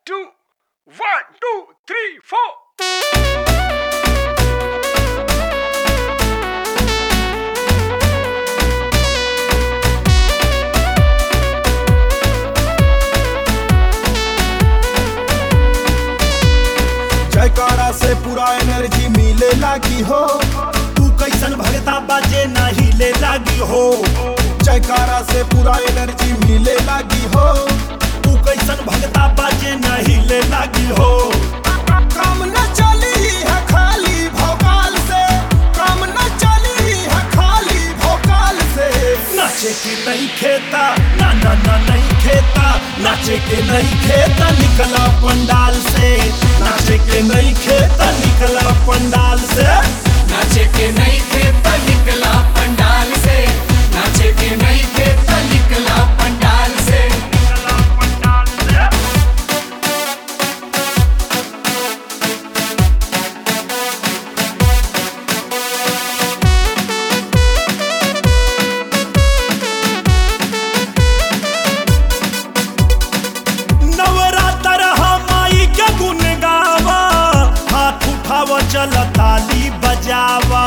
two, 1, 2, 3, 4. जयकारा से पूरा एनर्जी मिले लागी हो। तू कैसन भगता बाजे नाही ले लागी हो। जयकारा से पूरा एनर्जी मिले लागी हो। तू कैसन भगता बाजे नाही ले लागी हो। काम न चली है खाली भोकाल से, काम न चली है खाली भोकाल से। नाचे के नहीं खेता, ना ना ना नहीं खेता। नाचे के नहीं खेता निकला पंडाल से। नाचे के नहीं खेता निकला पंडाल से। नाचे के नहीं खेता निकला पंडाल से। नाचे के नहीं खेता निकला पंडाल से। नवरात्र हमाई के गुन गावा, हाथ उठावा चल ताली बजावा।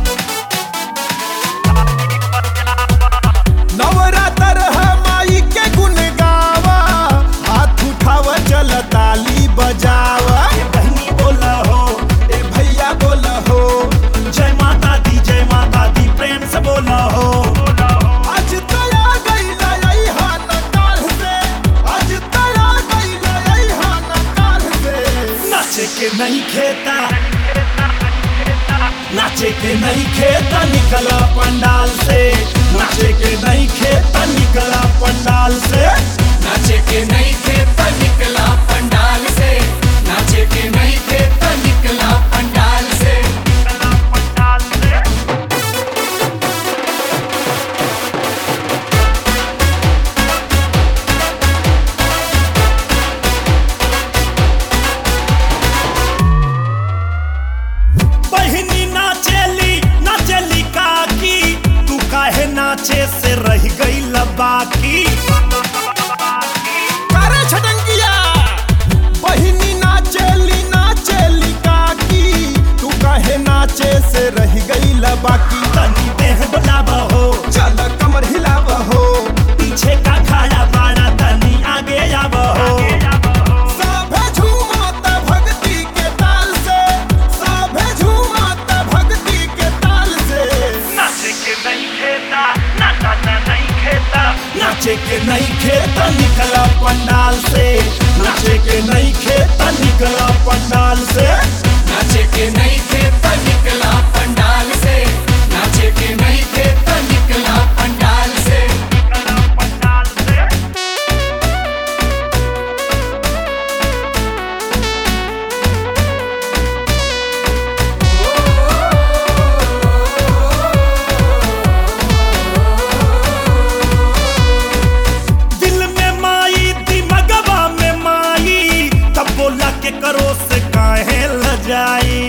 नवरात्र है माई के गुन गावा, हाथ उठावा चल ताली बजावा। ए बहनी बोला हो, ए भैया बोला हो, जय माता दी प्रेम से बोला हो। आज तया गईला यही नकाल से, आज तया गईला यही नकाल से। नाचे के नहीं खेता, नाचे के नहीं खेता निकला पंडाल से। नाचे के नहीं खेता निकला पंडाल से। नाचे के नहीं खेता निकला पंडाल से। नाचे के नहीं खेता निकला पंडाल से। बहिनी नाचेली काकी, तू काहे नाचे से रह गई बाकी। करे छटंगिया बहिनी नाचेली काकी, तू काहे नाचे से रह गई बाकी। तनी देह डोलावा हो, चल कमर हिलावा हो, पीछे का खाड़ा बाड़ा तनी आगे आवा हो। साभे झूमत भक्ति के ताल से, साभे झूमत भक्ति के ताल से। नाचे के नहीं खेता, ना ना ना नहीं खेता। नाचे के नहीं खेता निकला पंडाल से। नाचे के नहीं खेता निकला पंडाल से। नाचे के नहीं खेता निकला पंडाल से। नाचे के नहीं खेता निकला पंडाल से। दिल में माई दिमगवा में माई, तब बोला के करो से काहे लजाई।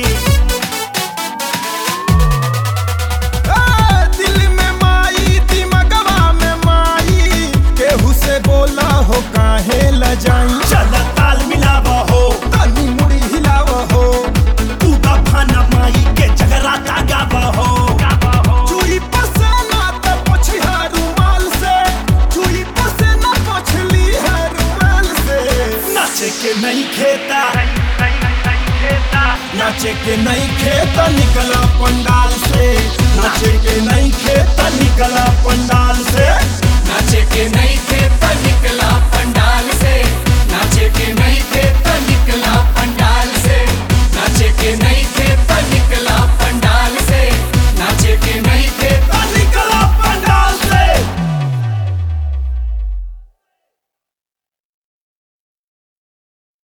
दिल में माई दिमगवा में माई, केहू से बोला हो काहे लजाई। चल ताल मिलावा हो, तनी मुड़ी हिलावा हो, तू दफाना माई के जगराता गावा हो। चूड़ी पसेना त पोछिहा रुमाल से, चूड़ी पसेना पोछली है रुमाल से। नाचे के नहीं खेता, नाचे के नहीं खेता निकला पंडाल से। नाचे